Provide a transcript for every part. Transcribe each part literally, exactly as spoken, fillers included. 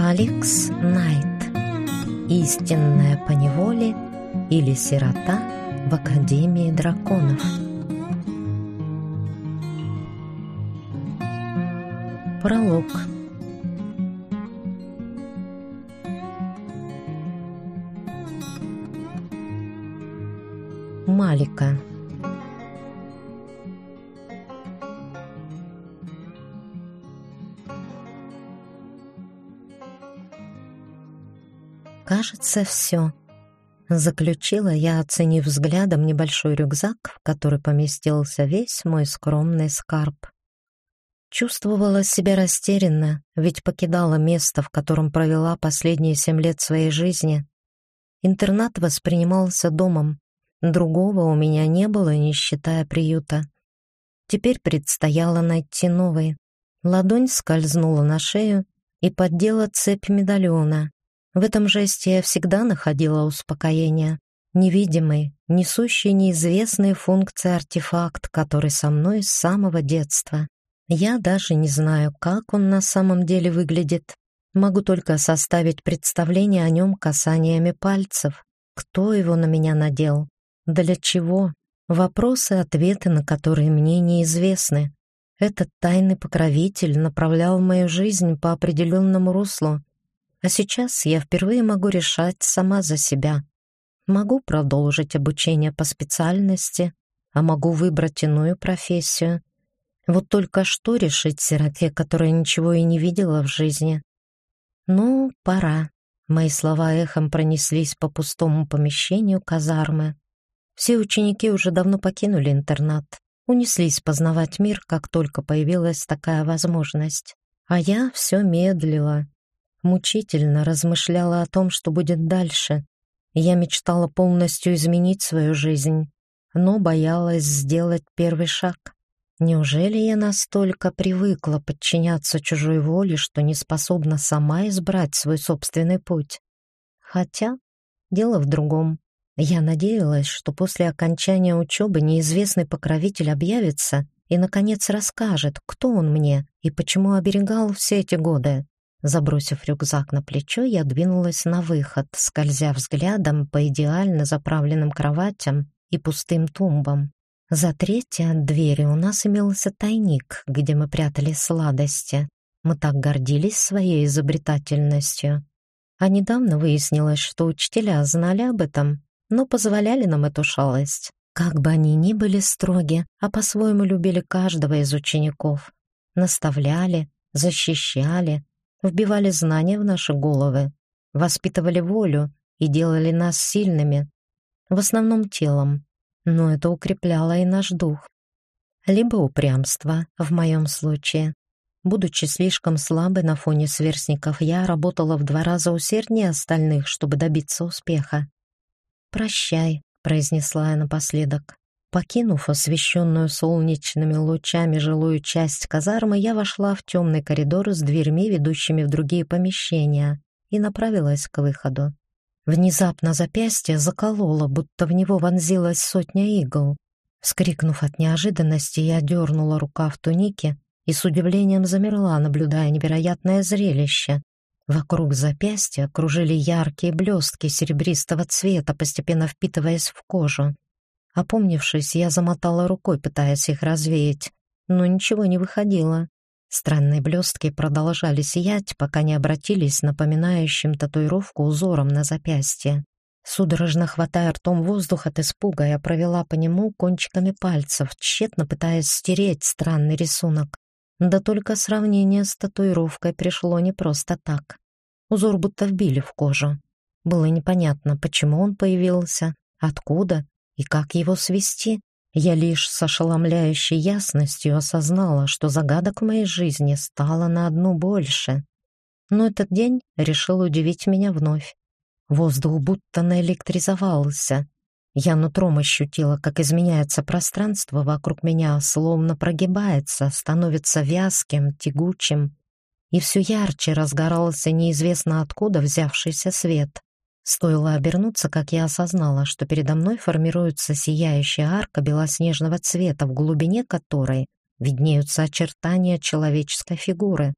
Алекс Найт. Истинная поневоле или сирота в Академии драконов. Пролог. Малика. Кажется, все. Заключила я, оценив взглядом небольшой рюкзак, в который поместился весь мой скромный скарб. Чувствовала себя растерянно, ведь покидала место, в котором провела последние семь лет своей жизни. Интернат воспринимался домом. Другого у меня не было, не считая приюта. Теперь предстояло найти новый. Ладонь скользнула на шею и поддела цепь медальона. В этом жесте я всегда находила успокоение. Невидимый, несущий неизвестные функции артефакт, который со мной с самого детства. Я даже не знаю, как он на самом деле выглядит. Могу только составить представление о нем касаниями пальцев. Кто его на меня надел? Для чего? Вопросы-ответы, на которые мне неизвестны. Этот тайный покровитель направлял мою жизнь по определенному руслу. А сейчас я впервые могу решать сама за себя. Могу продолжить обучение по специальности, а могу выбрать иную профессию. Вот только что решить сироте, которая ничего и не видела в жизни? Ну, пора. Мои слова эхом пронеслись по пустому помещению казармы. Все ученики уже давно покинули интернат, унеслись познавать мир, как только появилась такая возможность. А я все медлила. Мучительно размышляла о том, что будет дальше. Я мечтала полностью изменить свою жизнь, но боялась сделать первый шаг. Неужели я настолько привыкла подчиняться чужой воле, что не способна сама избрать свой собственный путь? Хотя дело в другом. Я надеялась, что после окончания учебы неизвестный покровитель объявится и, наконец, расскажет, кто он мне и почему оберегал все эти годы. Забросив рюкзак на плечо, я двинулась на выход, скользя взглядом по идеально заправленным кроватям и пустым тумбам. За третьей от двери у нас имелся тайник, где мы прятали сладости. Мы так гордились своей изобретательностью. А недавно выяснилось, что учителя знали об этом, но позволяли нам эту шалость. Как бы они ни были строги, а по-своему любили каждого из учеников. Наставляли, защищали, вбивали знания в наши головы, воспитывали волю и делали нас сильными, в основном телом, но это укрепляло и наш дух. Либо упрямство, в моем случае. Будучи слишком слабой на фоне сверстников, я работала в два раза усерднее остальных, чтобы добиться успеха. «Прощай», — произнесла я напоследок. Покинув освещенную солнечными лучами жилую часть казармы, я вошла в темный коридор с дверьми, ведущими в другие помещения, и направилась к выходу. Внезапно запястье закололо, будто в него вонзилась сотня игл. Вскрикнув от неожиданности, я дернула рукав туники и с удивлением замерла, наблюдая невероятное зрелище. Вокруг запястья кружили яркие блестки серебристого цвета, постепенно впитываясь в кожу. Опомнившись, я замотала рукой, пытаясь их развеять, но ничего не выходило. Странные блестки продолжали сиять, пока не обратились напоминающим татуировку узором на запястье. Судорожно хватая ртом воздух от испуга, я провела по нему кончиками пальцев, тщетно пытаясь стереть странный рисунок. Да только сравнение с татуировкой пришло не просто так. Узор будто вбили в кожу. Было непонятно, почему он появился, откуда и как его свести. Я лишь с ошеломляющей ясностью осознала, что загадок в моей жизни стало на одну больше. Но этот день решил удивить меня вновь. Воздух будто наэлектризовался. Я нутром ощутила, как изменяется пространство вокруг меня, словно прогибается, становится вязким, тягучим. И все ярче разгорался неизвестно откуда взявшийся свет. Стоило обернуться, как я осознала, что передо мной формируется сияющая арка белоснежного цвета, в глубине которой виднеются очертания человеческой фигуры.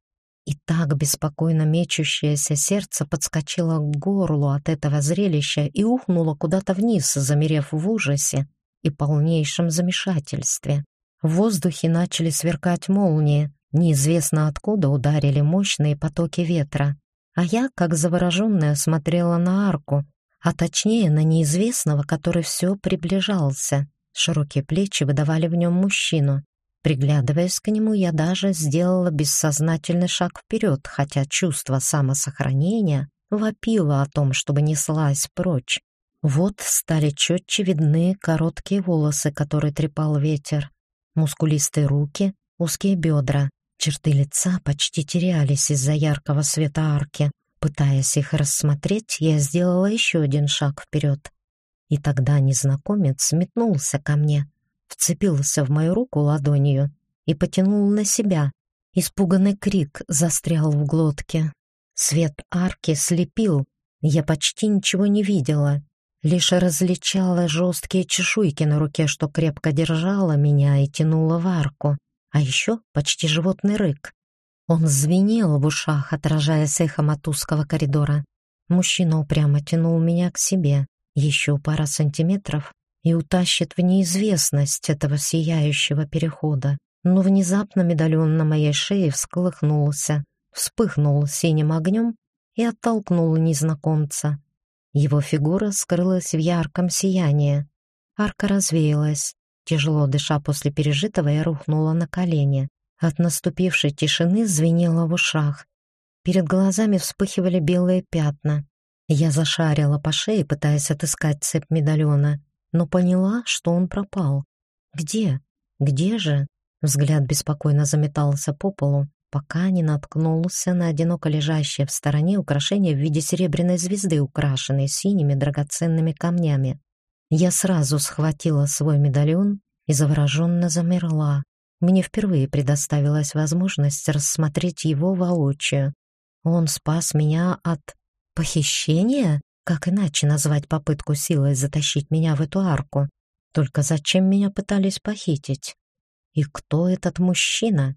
И так беспокойно мечущееся сердце подскочило к горлу от этого зрелища и ухнуло куда-то вниз, замерев в ужасе и полнейшем замешательстве. В воздухе начали сверкать молнии, неизвестно откуда ударили мощные потоки ветра, а я, как завороженная, смотрела на арку, а точнее на неизвестного, который все приближался. Широкие плечи выдавали в нем мужчину. Приглядываясь к нему, я даже сделала бессознательный шаг вперед, хотя чувство самосохранения вопило о том, чтобы неслась прочь. Вот стали четче видны короткие волосы, которые трепал ветер, мускулистые руки, узкие бедра. Черты лица почти терялись из-за яркого света арки. Пытаясь их рассмотреть, я сделала еще один шаг вперед. И тогда незнакомец метнулся ко мне, вцепился в мою руку ладонью и потянул на себя. Испуганный крик застрял в глотке. Свет арки слепил, я почти ничего не видела, лишь различала жесткие чешуйки на руке, что крепко держала меня и тянула в арку, а еще почти животный рык. Он звенел в ушах, отражаясь эхом от узкого коридора. Мужчина упрямо тянул меня к себе, еще пара сантиметров, и утащит в неизвестность этого сияющего перехода. Но внезапно медальон на моей шее всколыхнулся, вспыхнул синим огнем и оттолкнул незнакомца. Его фигура скрылась в ярком сиянии. Арка развеялась. Тяжело дыша после пережитого, я рухнула на колени. От наступившей тишины звенело в ушах. Перед глазами вспыхивали белые пятна. Я зашарила по шее, пытаясь отыскать цепь медальона, но поняла, что он пропал. Где? Где же? Взгляд беспокойно заметался по полу, пока не наткнулся на одиноко лежащее в стороне украшение в виде серебряной звезды, украшенной синими драгоценными камнями. Я сразу схватила свой медальон и завороженно замерла. Мне впервые предоставилась возможность рассмотреть его воочию. Он спас меня от похищения? Как иначе назвать попытку силой затащить меня в эту арку? Только зачем меня пытались похитить? И кто этот мужчина?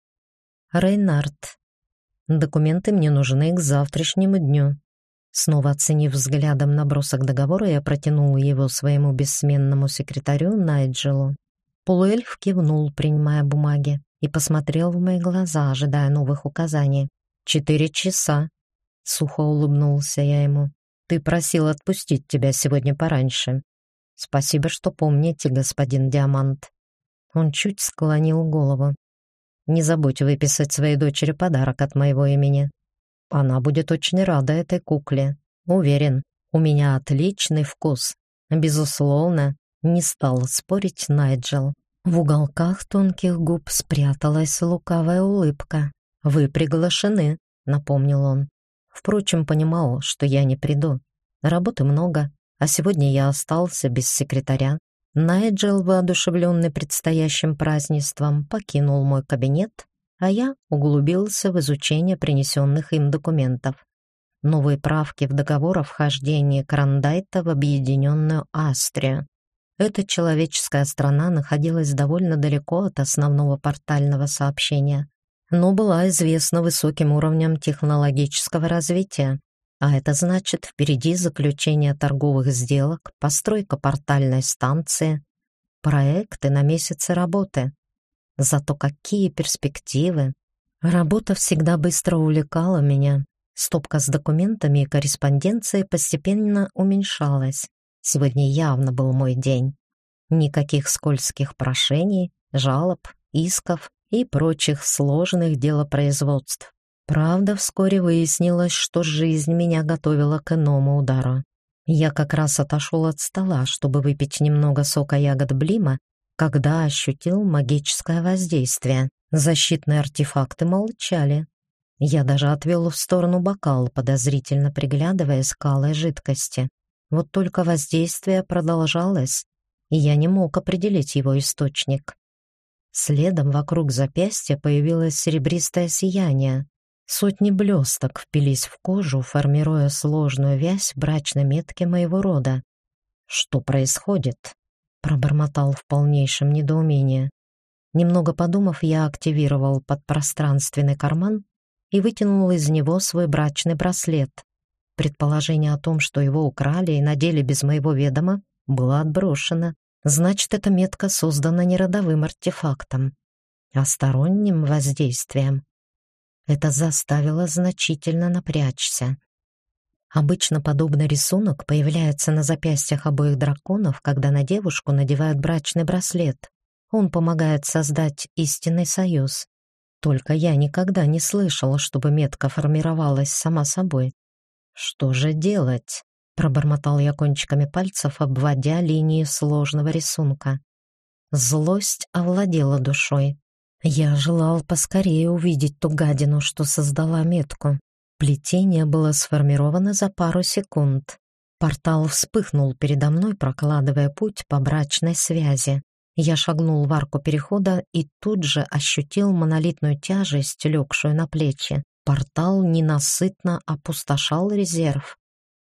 Рейнард. Документы мне нужны к завтрашнему дню. Снова оценив взглядом набросок договора, я протянул его своему бессменному секретарю Найджелу. Полуэльф кивнул, принимая бумаги, и посмотрел в мои глаза, ожидая новых указаний. «Четыре часа», — сухо улыбнулся я ему. «Ты просил отпустить тебя сегодня пораньше. Спасибо, что помните, господин Диамант». Он чуть склонил голову. «Не забудь выписать своей дочери подарок от моего имени. Она будет очень рада этой кукле. Уверен, у меня отличный вкус. Безусловно». Не стал спорить Найджел. В уголках тонких губ спряталась лукавая улыбка. «Вы приглашены», — напомнил он. Впрочем, понимал, что я не приду. Работы много, а сегодня я остался без секретаря. Найджел, воодушевленный предстоящим празднеством, покинул мой кабинет, а я углубился в изучение принесенных им документов. Новые правки в договор о вхождении Крандайта в объединенную Астрию. Эта человеческая страна находилась довольно далеко от основного портального сообщения, но была известна высоким уровнем технологического развития, а это значит впереди заключение торговых сделок, постройка портальной станции, проекты на месяцы работы. Зато какие перспективы! Работа всегда быстро увлекала меня. Стопка с документами и корреспонденцией постепенно уменьшалась. Сегодня явно был мой день. Никаких скользких прошений, жалоб, исков и прочих сложных делопроизводств. Правда, вскоре выяснилось, что жизнь меня готовила к иному удару. Я как раз отошел от стола, чтобы выпить немного сока ягод Блима, когда ощутил магическое воздействие. Защитные артефакты молчали. Я даже отвел в сторону бокал, подозрительно приглядываясь к алой жидкости. Вот только воздействие продолжалось, и я не мог определить его источник. Следом вокруг запястья появилось серебристое сияние. Сотни блесток впились в кожу, формируя сложную вязь брачной метки моего рода. «Что происходит?» — пробормотал в полнейшем недоумении. Немного подумав, я активировал подпространственный карман и вытянул из него свой брачный браслет. Предположение о том, что его украли и надели без моего ведома, было отброшено. Значит, эта метка создана не родовым артефактом, а сторонним воздействием. Это заставило значительно напрячься. Обычно подобный рисунок появляется на запястьях обоих драконов, когда на девушку надевают брачный браслет. Он помогает создать истинный союз. Только я никогда не слышала, чтобы метка формировалась сама собой. «Что же делать?» — пробормотал я кончиками пальцев, обводя линии сложного рисунка. Злость овладела душой. Я желал поскорее увидеть ту гадину, что создала метку. Плетение было сформировано за пару секунд. Портал вспыхнул передо мной, прокладывая путь по брачной связи. Я шагнул в арку перехода и тут же ощутил монолитную тяжесть, легшую на плечи. Портал ненасытно опустошал резерв.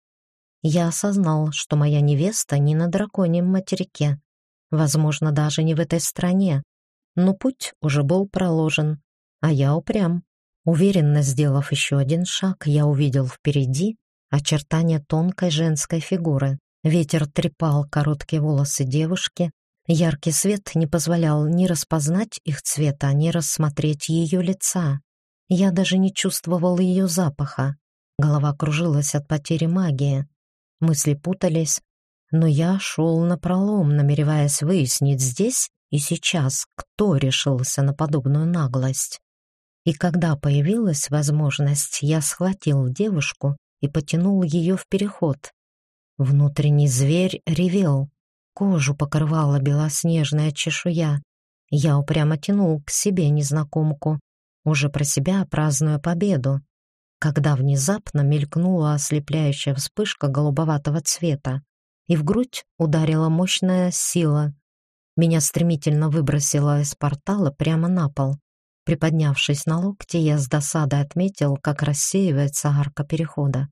Я осознал, что моя невеста не на драконьем материке, возможно, даже не в этой стране, но путь уже был проложен, а я упрям. Уверенно сделав еще один шаг, я увидел впереди очертания тонкой женской фигуры. Ветер трепал короткие волосы девушки, яркий свет не позволял ни распознать их цвета, ни рассмотреть ее лица. Я даже не чувствовал ее запаха. Голова кружилась от потери магии. Мысли путались, но я шел напролом, намереваясь выяснить здесь и сейчас, кто решился на подобную наглость. И когда появилась возможность, я схватил девушку и потянул ее в переход. Внутренний зверь ревел, кожу покрывала белоснежная чешуя. Я упрямо тянул к себе незнакомку, уже про себя празднуя победу, когда внезапно мелькнула ослепляющая вспышка голубоватого цвета, и в грудь ударила мощная сила. Меня стремительно выбросило из портала прямо на пол. Приподнявшись на локте, я с досадой отметил, как рассеивается арка перехода.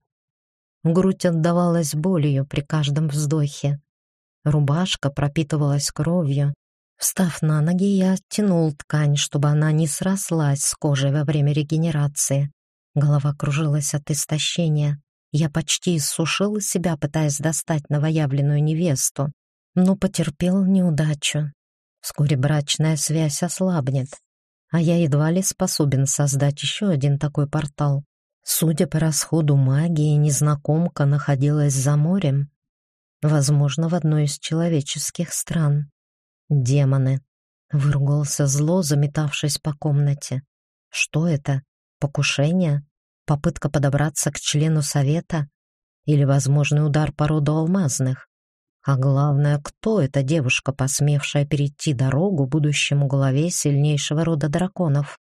Грудь отдавалась болью при каждом вздохе. Рубашка пропитывалась кровью. Встав на ноги, я оттянул ткань, чтобы она не срослась с кожей во время регенерации. Голова кружилась от истощения. Я почти иссушил себя, пытаясь достать новоявленную невесту, но потерпел неудачу. Вскоре брачная связь ослабнет, а я едва ли способен создать еще один такой портал. Судя по расходу магии, незнакомка находилась за морем, возможно, в одной из человеческих стран. «Демоны!» — выругался зло, заметавшись по комнате. «Что это? Покушение? Попытка подобраться к члену совета? Или возможный удар по роду алмазных? А главное, кто эта девушка, посмевшая перейти дорогу будущему главе сильнейшего рода драконов?»